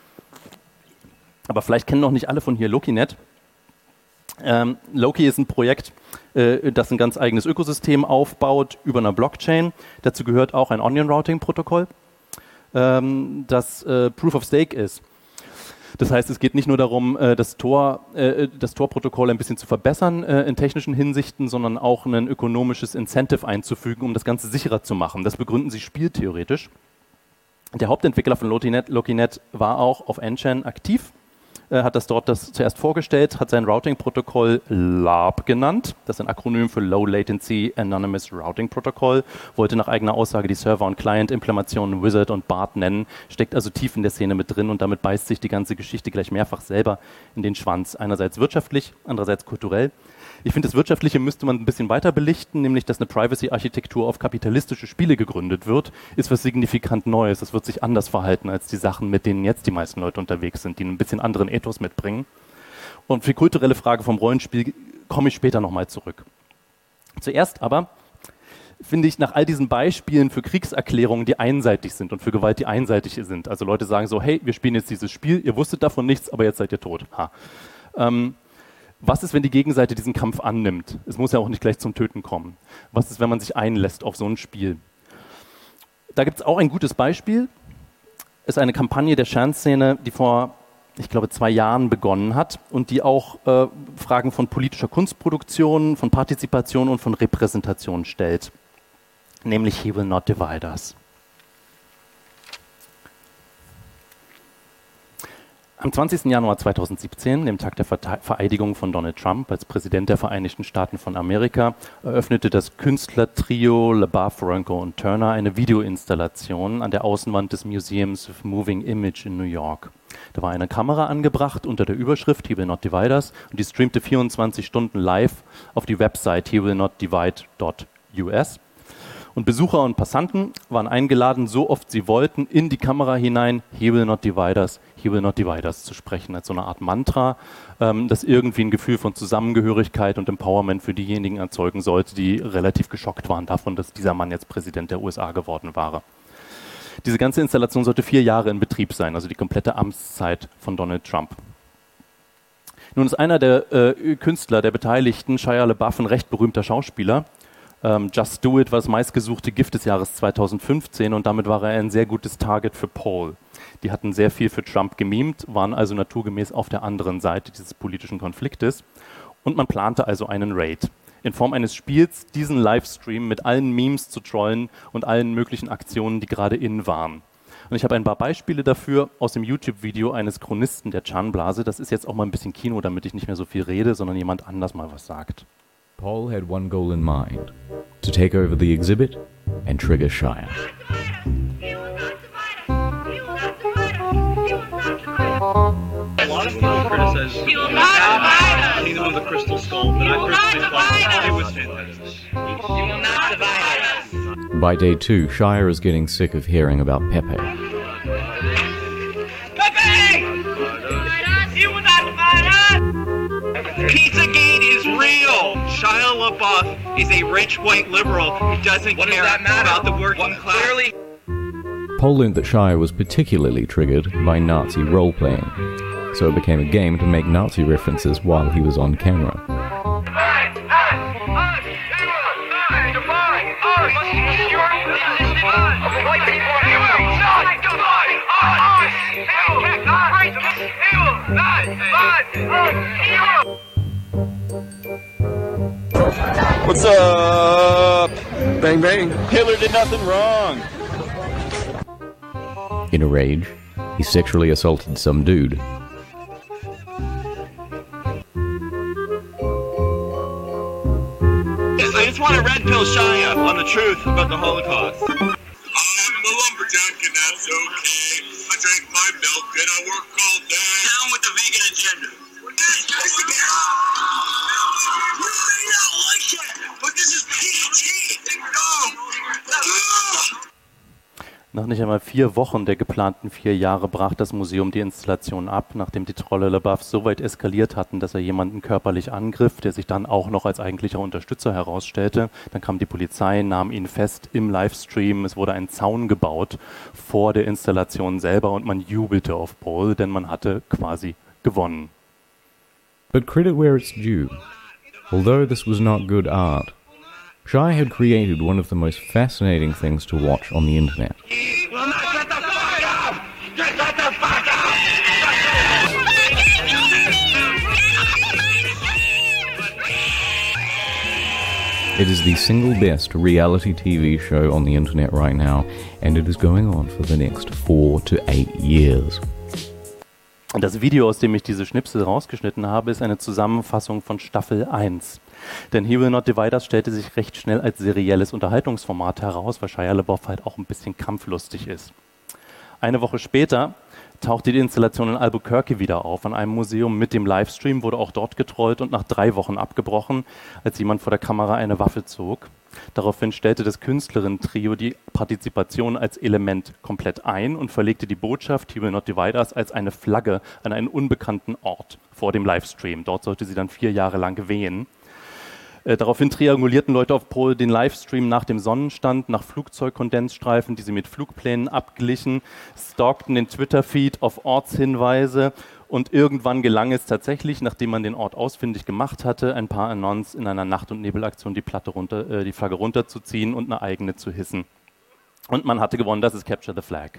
Aber vielleicht kennen noch nicht alle von hier Lokinet. Ähm, Loki ist ein Projekt, äh, das ein ganz eigenes Ökosystem aufbaut über einer Blockchain. Dazu gehört auch ein Onion-Routing-Protokoll, ähm, das äh, Proof of Stake ist. Das heißt, es geht nicht nur darum, äh, das Tor, äh, das Tor-Protokoll ein bisschen zu verbessern äh, in technischen Hinsichten, sondern auch ein ökonomisches Incentive einzufügen, um das Ganze sicherer zu machen. Das begründen sie spieltheoretisch. Der Hauptentwickler von Lokinet, Lokinet war auch auf nine chan aktiv. Hat das dort das zuerst vorgestellt, hat sein Routing-Protokoll L A R P genannt. Das ist ein Akronym für Low Latency Anonymous Routing Protocol. Wollte nach eigener Aussage die Server- und Client-Implementationen Wizard und Bart nennen. Steckt also tief in der Szene mit drin und damit beißt sich die ganze Geschichte gleich mehrfach selber in den Schwanz. Einerseits wirtschaftlich, andererseits kulturell. Ich finde, das Wirtschaftliche müsste man ein bisschen weiter belichten, nämlich, dass eine Privacy-Architektur auf kapitalistische Spiele gegründet wird, ist was signifikant Neues. Das wird sich anders verhalten als die Sachen, mit denen jetzt die meisten Leute unterwegs sind, die einen bisschen anderen Ethos mitbringen. Und für die kulturelle Frage vom Rollenspiel komme ich später nochmal zurück. Zuerst aber finde ich nach all diesen Beispielen für Kriegserklärungen, die einseitig sind und für Gewalt, die einseitig sind. Also Leute sagen so, hey, wir spielen jetzt dieses Spiel, ihr wusstet davon nichts, aber jetzt seid ihr tot. Ha. Ähm, Was ist, wenn die Gegenseite diesen Kampf annimmt? Es muss ja auch nicht gleich zum Töten kommen. Was ist, wenn man sich einlässt auf so ein Spiel? Da gibt es auch ein gutes Beispiel. Es ist eine Kampagne der Shan-Szene, die vor, ich glaube, zwei Jahren begonnen hat und die auch äh, Fragen von politischer Kunstproduktion, von Partizipation und von Repräsentation stellt. Nämlich He Will Not Divide Us. Am zwanzigsten Januar zweitausendsiebzehn, dem Tag der Vereidigung von Donald Trump als Präsident der Vereinigten Staaten von Amerika, eröffnete das Künstlertrio LaBeouf, Franco und Turner eine Videoinstallation an der Außenwand des Museums of Moving Image in New York. Da war eine Kamera angebracht unter der Überschrift He Will Not Divide Us und die streamte vierundzwanzig Stunden live auf die Website he will not divide dot u s. Und Besucher und Passanten waren eingeladen, so oft sie wollten, in die Kamera hinein He Will Not Divide Us, He Will Not Divide Us zu sprechen, als so eine Art Mantra, ähm, das irgendwie ein Gefühl von Zusammengehörigkeit und Empowerment für diejenigen erzeugen sollte, die relativ geschockt waren davon, dass dieser Mann jetzt Präsident der U S A geworden war. Diese ganze Installation sollte vier Jahre in Betrieb sein, also die komplette Amtszeit von Donald Trump. Nun ist einer der äh, Künstler, der Beteiligten, Shia LaBeouf, ein recht berühmter Schauspieler. Ähm, Just Do It war das meistgesuchte Gift des Jahres zweitausendfünfzehn und damit war er ein sehr gutes Target für Paul. Die hatten sehr viel für Trump gemimt, waren also naturgemäß auf der anderen Seite dieses politischen Konfliktes. Und man plante also einen Raid in Form eines Spiels, diesen Livestream mit allen Memes zu trollen und allen möglichen Aktionen, die gerade in waren. Und ich habe ein paar Beispiele dafür aus dem YouTube-Video eines Chronisten der Chan-Blase. Das ist jetzt auch mal ein bisschen Kino, damit ich nicht mehr so viel rede, sondern jemand anders mal was sagt. Paul had one goal in mind: to take over the exhibit and trigger Shia. A lot of people criticize Kingdom of the Crystal Skull, but I personally thought it was fantastic. You will not divide us. By day two, Shia is getting sick of hearing about Pepe. Pepe! You will not divide us! Pizzagate is real! Shia LaBeouf is a rich white liberal who doesn't what care does about the working what, class. Clearly. Paul learned that Shia was particularly triggered by Nazi role-playing, so it became a game to make Nazi references while he was on camera. What's up? Bang bang. Hitler did nothing wrong. In a rage, he sexually assaulted some dude. I just want to red pill Shia on the truth about the Holocaust. I'm a lumberjack and that's okay. I drink my milk and I work all day. Down with the vegan agenda. But this is P G. No. Nach nicht einmal vier Wochen der geplanten vier Jahre brach das Museum die Installation ab, nachdem die Trolle LaBeouf so weit eskaliert hatten, dass er jemanden körperlich angriff, der sich dann auch noch als eigentlicher Unterstützer herausstellte. Dann kam die Polizei, nahm ihn fest im Livestream. Es wurde ein Zaun gebaut vor der Installation selber und man jubelte auf Paul, denn man hatte quasi gewonnen. But credit where it's due. Although this was not good art, Shia had created one of the most fascinating things to watch on the internet. Well, now shut the fuck up! Just shut the fuck up! It is the single best reality T V show on the internet right now, and it is going on for the next four to eight years. Das Video, aus dem ich diese Schnipsel rausgeschnitten habe, ist eine Zusammenfassung von Staffel eins. Denn He Will Not Divide Us stellte sich recht schnell als serielles Unterhaltungsformat heraus, weil Shia LaBeouf halt auch ein bisschen kampflustig ist. Eine Woche später tauchte die Installation in Albuquerque wieder auf. An einem Museum mit dem Livestream wurde auch dort getrollt und nach drei Wochen abgebrochen, als jemand vor der Kamera eine Waffe zog. Daraufhin stellte das Künstlerinnen-Trio die Partizipation als Element komplett ein und verlegte die Botschaft He Will Not Divide Us als eine Flagge an einen unbekannten Ort vor dem Livestream. Dort sollte sie dann vier Jahre lang wehen. Äh, daraufhin triangulierten Leute auf Paul den Livestream nach dem Sonnenstand, nach Flugzeugkondensstreifen, die sie mit Flugplänen abglichen, stalkten den Twitter-Feed auf Ortshinweise und irgendwann gelang es tatsächlich, nachdem man den Ort ausfindig gemacht hatte, ein paar Anons in einer Nacht- und Nebelaktion die, Platte runter, äh, die Flagge runterzuziehen und eine eigene zu hissen. Und man hatte gewonnen, das ist Capture the Flag.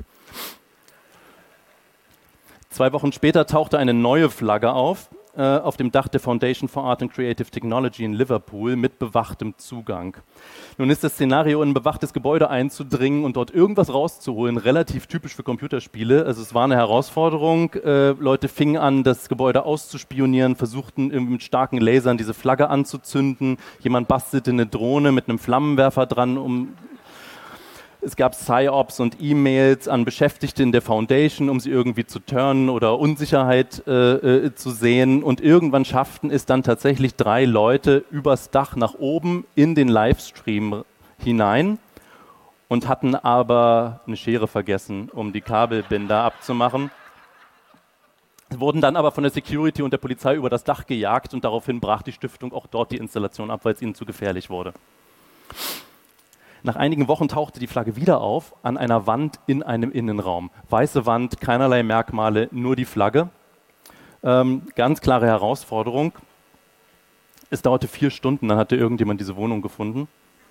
Zwei Wochen später tauchte eine neue Flagge auf, auf dem Dach der Foundation for Art and Creative Technology in Liverpool mit bewachtem Zugang. Nun ist das Szenario, in ein bewachtes Gebäude einzudringen und dort irgendwas rauszuholen, relativ typisch für Computerspiele. Also es war eine Herausforderung. Äh, Leute fingen an, das Gebäude auszuspionieren, versuchten mit starken Lasern diese Flagge anzuzünden. Jemand bastelte eine Drohne mit einem Flammenwerfer dran, um... Es gab Psy-Ops und E-Mails an Beschäftigte in der Foundation, um sie irgendwie zu turnen oder Unsicherheit äh, äh, zu sehen. Und irgendwann schafften es dann tatsächlich drei Leute übers Dach nach oben in den Livestream hinein und hatten aber eine Schere vergessen, um die Kabelbinder abzumachen. Sie wurden dann aber von der Security und der Polizei über das Dach gejagt und daraufhin brach die Stiftung auch dort die Installation ab, weil es ihnen zu gefährlich wurde. Nach einigen Wochen tauchte die Flagge wieder auf, an einer Wand in einem Innenraum. Weiße Wand, keinerlei Merkmale, nur die Flagge. Ähm, ganz klare Herausforderung. Es dauerte vier Stunden, dann hatte irgendjemand diese Wohnung gefunden.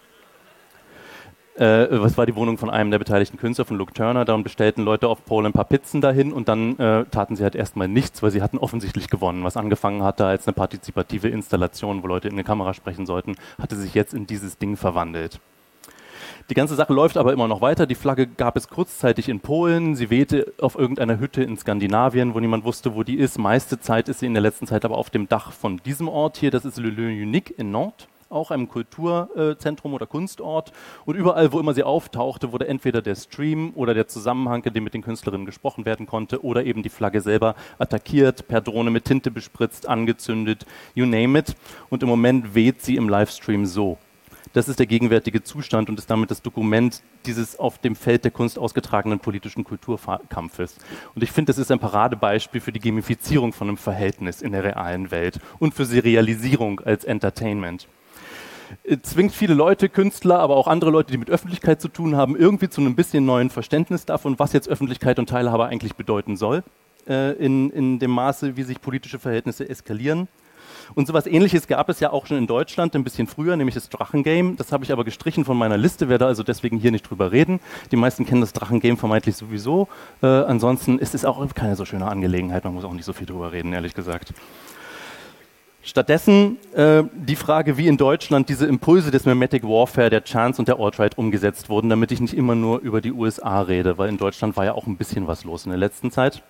Äh, was war die Wohnung von einem der beteiligten Künstler, von Luke Turner. Dann bestellten Leute auf Pole ein paar Pizzen dahin und dann äh, taten sie halt erstmal nichts, weil sie hatten offensichtlich gewonnen. Was angefangen hatte als eine partizipative Installation, wo Leute in eine Kamera sprechen sollten, hatte sich jetzt in dieses Ding verwandelt. Die ganze Sache läuft aber immer noch weiter. Die Flagge gab es kurzzeitig in Polen. Sie wehte auf irgendeiner Hütte in Skandinavien, wo niemand wusste, wo die ist. Meiste Zeit ist sie in der letzten Zeit aber auf dem Dach von diesem Ort hier. Das ist Le Lieu Unique in Nantes, auch einem Kulturzentrum oder Kunstort. Und überall, wo immer sie auftauchte, wurde entweder der Stream oder der Zusammenhang, in dem mit den Künstlerinnen gesprochen werden konnte, oder eben die Flagge selber attackiert, per Drohne mit Tinte bespritzt, angezündet, you name it. Und im Moment weht sie im Livestream so. Das ist der gegenwärtige Zustand und ist damit das Dokument dieses auf dem Feld der Kunst ausgetragenen politischen Kulturkampfes. Und ich finde, das ist ein Paradebeispiel für die Gamifizierung von einem Verhältnis in der realen Welt und für Serialisierung als Entertainment. Es zwingt viele Leute, Künstler, aber auch andere Leute, die mit Öffentlichkeit zu tun haben, irgendwie zu einem bisschen neuen Verständnis davon, was jetzt Öffentlichkeit und Teilhabe eigentlich bedeuten soll, äh, in, in dem Maße, wie sich politische Verhältnisse eskalieren. Und sowas Ähnliches gab es ja auch schon in Deutschland ein bisschen früher, nämlich das Drachengame. Das habe ich aber gestrichen von meiner Liste, werde also deswegen hier nicht drüber reden. Die meisten kennen das Drachengame vermeintlich sowieso. Äh, ansonsten ist es auch keine so schöne Angelegenheit, man muss auch nicht so viel drüber reden, ehrlich gesagt. Stattdessen äh, die Frage, wie in Deutschland diese Impulse des Memetic Warfare, der Chance und der Alt-Right umgesetzt wurden, damit ich nicht immer nur über die U S A rede, weil in Deutschland war ja auch ein bisschen was los in der letzten Zeit.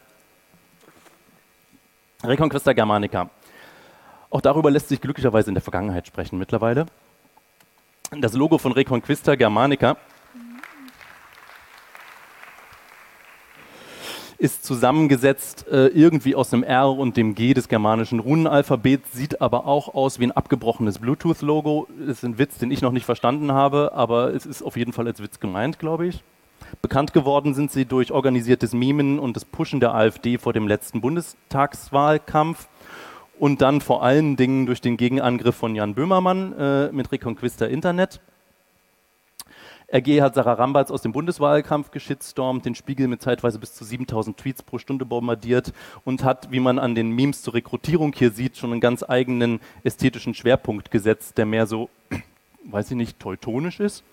Reconquista Germanica. Auch darüber lässt sich glücklicherweise in der Vergangenheit sprechen mittlerweile. Das Logo von Reconquista Germanica ist zusammengesetzt äh, irgendwie aus dem R und dem G des germanischen Runenalphabets, sieht aber auch aus wie ein abgebrochenes Bluetooth-Logo. Das ist ein Witz, den ich noch nicht verstanden habe, aber es ist auf jeden Fall als Witz gemeint, glaube ich. Bekannt geworden sind sie durch organisiertes Mimen und das Pushen der AfD vor dem letzten Bundestagswahlkampf. Und dann vor allen Dingen durch den Gegenangriff von Jan Böhmermann äh, mit Reconquista Internet. R G hat Sarah Rambatz aus dem Bundeswahlkampf geschitstormt, den Spiegel mit zeitweise bis zu siebentausend Tweets pro Stunde bombardiert und hat, wie man an den Memes zur Rekrutierung hier sieht, schon einen ganz eigenen ästhetischen Schwerpunkt gesetzt, der mehr so, weiß ich nicht, teutonisch ist.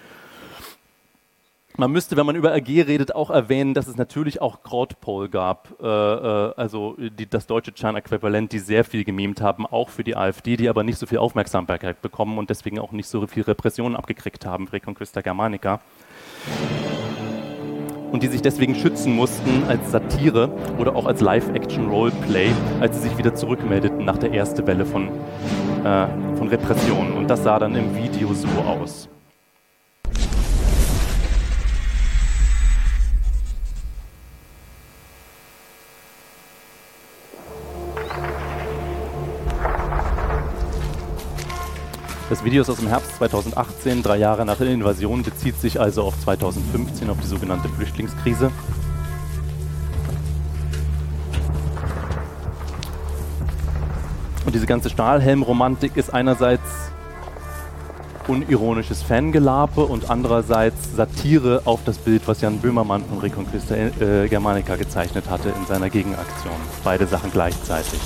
Man müsste, wenn man über R G redet, auch erwähnen, dass es natürlich auch Krautpol gab, äh, äh, also die, das deutsche Chan-Äquivalent, die sehr viel gemimt haben, auch für die AfD, die aber nicht so viel Aufmerksamkeit bekommen und deswegen auch nicht so viel Repressionen abgekriegt haben, Reconquista Germanica. Und die sich deswegen schützen mussten als Satire oder auch als Live-Action-Roleplay, als sie sich wieder zurückmeldeten nach der ersten Welle von, äh, von Repressionen. Und das sah dann im Video so aus. Das Video ist aus dem Herbst zweitausendachtzehn, drei Jahre nach der Invasion, bezieht sich also auf zweitausendfünfzehn, auf die sogenannte Flüchtlingskrise. Und diese ganze Stahlhelm-Romantik ist einerseits unironisches Fangelape und andererseits Satire auf das Bild, was Jan Böhmermann von Reconquista äh, Germanica gezeichnet hatte in seiner Gegenaktion. Beide Sachen gleichzeitig.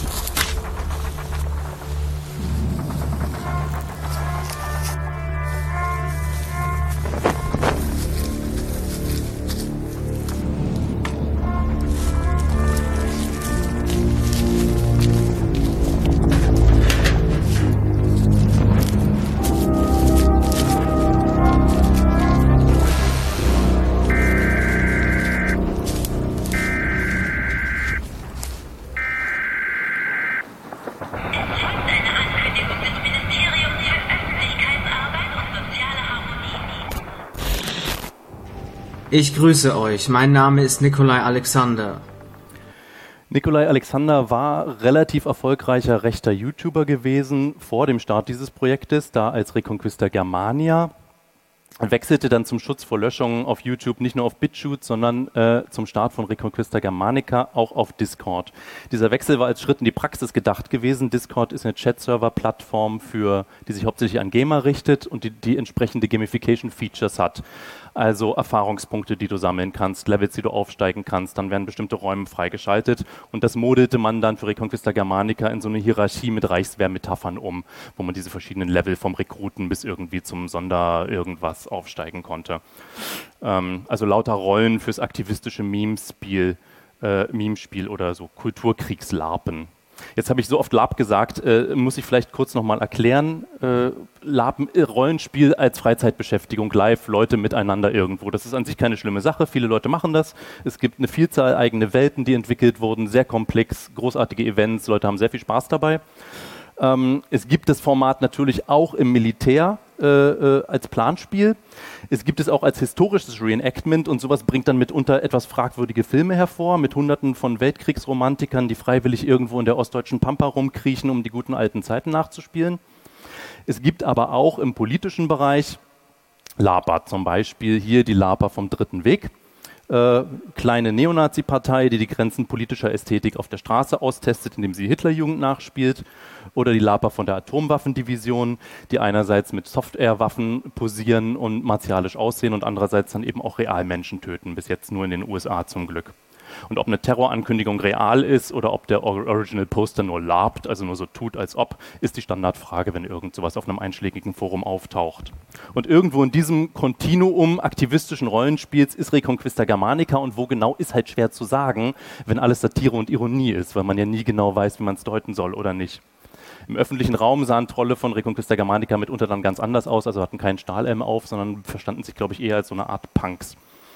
Ich grüße euch, mein Name ist Nikolai Alexander. Nikolai Alexander war relativ erfolgreicher rechter YouTuber gewesen vor dem Start dieses Projektes, da als Reconquista Germania. wechselte dann zum Schutz vor Löschungen auf YouTube nicht nur auf BitChute, sondern äh, zum Start von Reconquista Germanica auch auf Discord. Dieser Wechsel war als Schritt in die Praxis gedacht gewesen. Discord ist eine Chat-Server-Plattform, für, die sich hauptsächlich an Gamer richtet und die, die entsprechende Gamification-Features hat. Also Erfahrungspunkte, die du sammeln kannst, Levels, die du aufsteigen kannst, dann werden bestimmte Räume freigeschaltet und das modelte man dann für Reconquista Germanica in so eine Hierarchie mit Reichswehr-Metaphern um, wo man diese verschiedenen Level vom Rekruten bis irgendwie zum Sonder-Irgendwas aufsteigen konnte. Ähm, also lauter Rollen fürs aktivistische Memespiel, äh, Memespiel oder so Kulturkriegslarpen. Jetzt habe ich so oft LARP gesagt, äh, muss ich vielleicht kurz nochmal erklären. Äh, LARP, äh, Rollenspiel als Freizeitbeschäftigung, live, Leute miteinander irgendwo. Das ist an sich keine schlimme Sache, viele Leute machen das. Es gibt eine Vielzahl eigene Welten, die entwickelt wurden, sehr komplex, großartige Events, Leute haben sehr viel Spaß dabei. Ähm, es gibt das Format natürlich auch im Militär äh, äh, als Planspiel. Es gibt es auch als historisches Reenactment und sowas bringt dann mitunter etwas fragwürdige Filme hervor mit hunderten von Weltkriegsromantikern, die freiwillig irgendwo in der ostdeutschen Pampa rumkriechen, um die guten alten Zeiten nachzuspielen. Es gibt aber auch im politischen Bereich LARPer, zum Beispiel hier die LARPer vom Dritten Weg. Äh, kleine Neonazi-Partei, die die Grenzen politischer Ästhetik auf der Straße austestet, indem sie Hitlerjugend nachspielt. Oder die LARPer von der Atomwaffendivision, die einerseits mit Softwarewaffen posieren und martialisch aussehen und andererseits dann eben auch real Menschen töten, bis jetzt nur in den U S A zum Glück. Und ob eine Terrorankündigung real ist oder ob der Original Poster nur larpt, also nur so tut, als ob, ist die Standardfrage, wenn irgend sowas auf einem einschlägigen Forum auftaucht. Und irgendwo in diesem Kontinuum aktivistischen Rollenspiels ist Reconquista Germanica und wo genau ist halt schwer zu sagen, wenn alles Satire und Ironie ist, weil man ja nie genau weiß, wie man es deuten soll oder nicht. Im öffentlichen Raum sahen Trolle von Reconquista Germanica mitunter dann ganz anders aus, also hatten keinen Stahlhelm auf, sondern verstanden sich, glaube ich, eher als so eine Art Punks.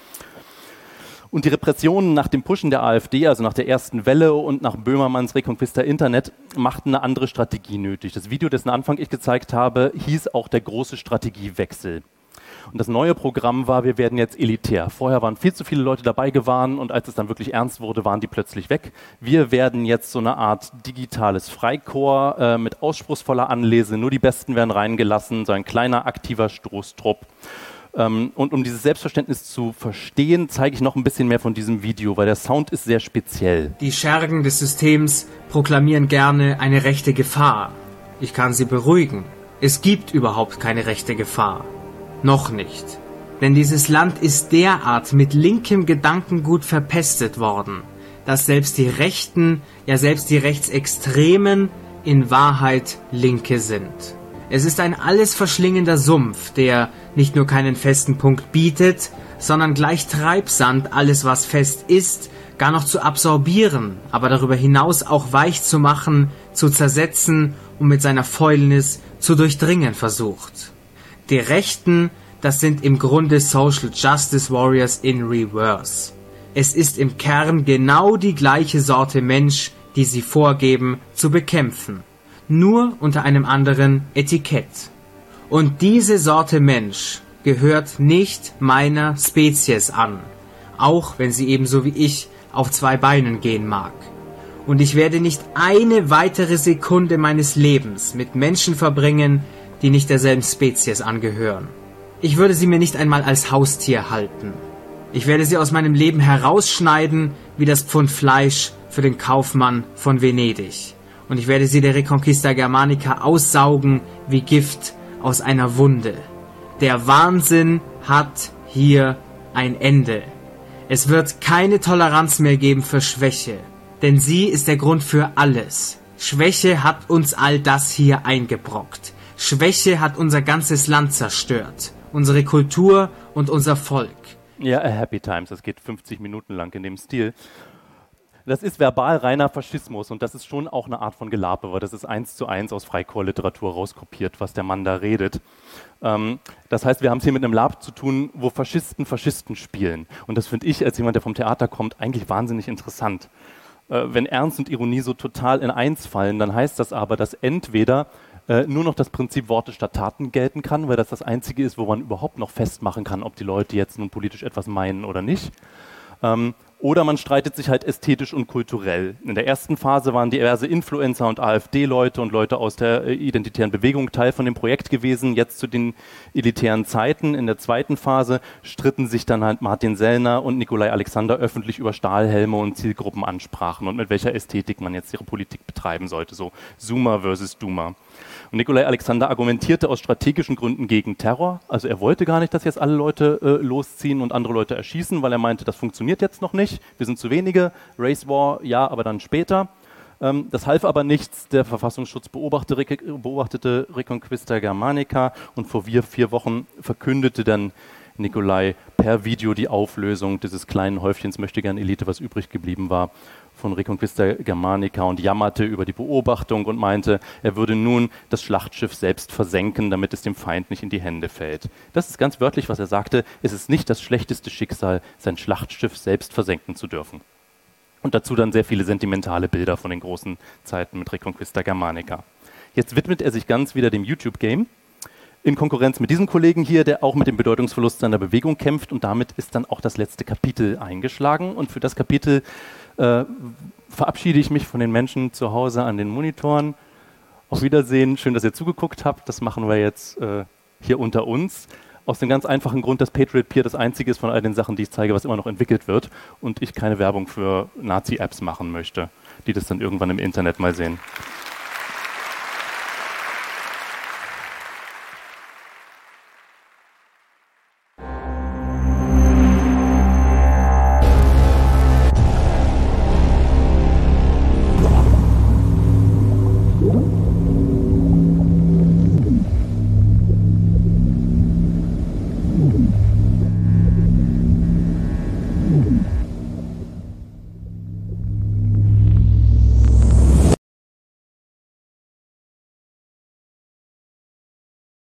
Und die Repressionen nach dem Pushen der AfD, also nach der ersten Welle und nach Böhmermanns Reconquista Internet, machten eine andere Strategie nötig. Das Video, dessen Anfang ich gezeigt habe, hieß auch der große Strategiewechsel. Und das neue Programm war, wir werden jetzt elitär. Vorher waren viel zu viele Leute dabei gewarnt und als es dann wirklich ernst wurde, waren die plötzlich weg. Wir werden jetzt so eine Art digitales Freikorps äh, mit ausspruchsvoller Anlese. Nur die Besten werden reingelassen, so ein kleiner aktiver Stoßtrupp. Ähm, und um dieses Selbstverständnis zu verstehen, zeige ich noch ein bisschen mehr von diesem Video, weil der Sound ist sehr speziell. Die Schergen des Systems proklamieren gerne eine rechte Gefahr. Ich kann Sie beruhigen. Es gibt überhaupt keine rechte Gefahr. Noch nicht. Denn dieses Land ist derart mit linkem Gedankengut verpestet worden, dass selbst die Rechten, ja selbst die Rechtsextremen in Wahrheit Linke sind. Es ist ein alles verschlingender Sumpf, der nicht nur keinen festen Punkt bietet, sondern gleich Treibsand alles, was fest ist, gar noch zu absorbieren, aber darüber hinaus auch weich zu machen, zu zersetzen und mit seiner Fäulnis zu durchdringen versucht. Die Rechten, das sind im Grunde Social Justice Warriors in Reverse. Es ist im Kern genau die gleiche Sorte Mensch, die sie vorgeben zu bekämpfen. Nur unter einem anderen Etikett. Und diese Sorte Mensch gehört nicht meiner Spezies an, auch wenn sie ebenso wie ich auf zwei Beinen gehen mag. Und ich werde nicht eine weitere Sekunde meines Lebens mit Menschen verbringen, die nicht derselben Spezies angehören. Ich würde sie mir nicht einmal als Haustier halten. Ich werde sie aus meinem Leben herausschneiden, wie das Pfund Fleisch für den Kaufmann von Venedig. Und ich werde sie der Reconquista Germanica aussaugen wie Gift aus einer Wunde. Der Wahnsinn hat hier ein Ende. Es wird keine Toleranz mehr geben für Schwäche, denn sie ist der Grund für alles. Schwäche hat uns all das hier eingebrockt. Schwäche hat unser ganzes Land zerstört, unsere Kultur und unser Volk. Ja, Happy Times, das geht fünfzig Minuten lang in dem Stil. Das ist verbal reiner Faschismus und das ist schon auch eine Art von Gelaber, weil das ist eins zu eins aus Freikorps-Literatur rauskopiert, was der Mann da redet. Ähm, das heißt, wir haben es hier mit einem LARP zu tun, wo Faschisten Faschisten spielen. Und das finde ich, als jemand, der vom Theater kommt, eigentlich wahnsinnig interessant. Äh, wenn Ernst und Ironie so total in eins fallen, dann heißt das aber, dass entweder äh, nur noch das Prinzip Worte statt Taten gelten kann, weil das das Einzige ist, wo man überhaupt noch festmachen kann, ob die Leute jetzt nun politisch etwas meinen oder nicht. Ähm, Oder man streitet sich halt ästhetisch und kulturell. In der ersten Phase waren diverse Influencer und AfD-Leute und Leute aus der identitären Bewegung Teil von dem Projekt gewesen, jetzt zu den elitären Zeiten. In der zweiten Phase stritten sich dann halt Martin Sellner und Nikolai Alexander öffentlich über Stahlhelme und Zielgruppenansprachen und mit welcher Ästhetik man jetzt ihre Politik betreiben sollte, so Zoomer versus Doomer. Und Nikolai Alexander argumentierte aus strategischen Gründen gegen Terror. Also er wollte gar nicht, dass jetzt alle Leute äh, losziehen und andere Leute erschießen, weil er meinte, das funktioniert jetzt noch nicht. Wir sind zu wenige. Race War, ja, aber dann später. Ähm, das half aber nichts. Der Verfassungsschutz beobachtete, beobachtete Reconquista Germanica und vor vier, vier Wochen verkündete dann Nikolai per Video die Auflösung dieses kleinen Häufchens Möchtegern-Elite, was übrig geblieben war, von Reconquista Germanica und jammerte über die Beobachtung und meinte, er würde nun das Schlachtschiff selbst versenken, damit es dem Feind nicht in die Hände fällt. Das ist ganz wörtlich, was er sagte. Es ist nicht das schlechteste Schicksal, sein Schlachtschiff selbst versenken zu dürfen. Und dazu dann sehr viele sentimentale Bilder von den großen Zeiten mit Reconquista Germanica. Jetzt widmet er sich ganz wieder dem YouTube-Game. In Konkurrenz mit diesem Kollegen hier, der auch mit dem Bedeutungsverlust seiner Bewegung kämpft, und damit ist dann auch das letzte Kapitel eingeschlagen. Und für das Kapitel äh, verabschiede ich mich von den Menschen zu Hause an den Monitoren. Auf Wiedersehen, schön, dass ihr zugeguckt habt. Das machen wir jetzt äh, hier unter uns. Aus dem ganz einfachen Grund, dass Patriot Peer das einzige ist von all den Sachen, die ich zeige, was immer noch entwickelt wird und ich keine Werbung für Nazi-Apps machen möchte, die das dann irgendwann im Internet mal sehen.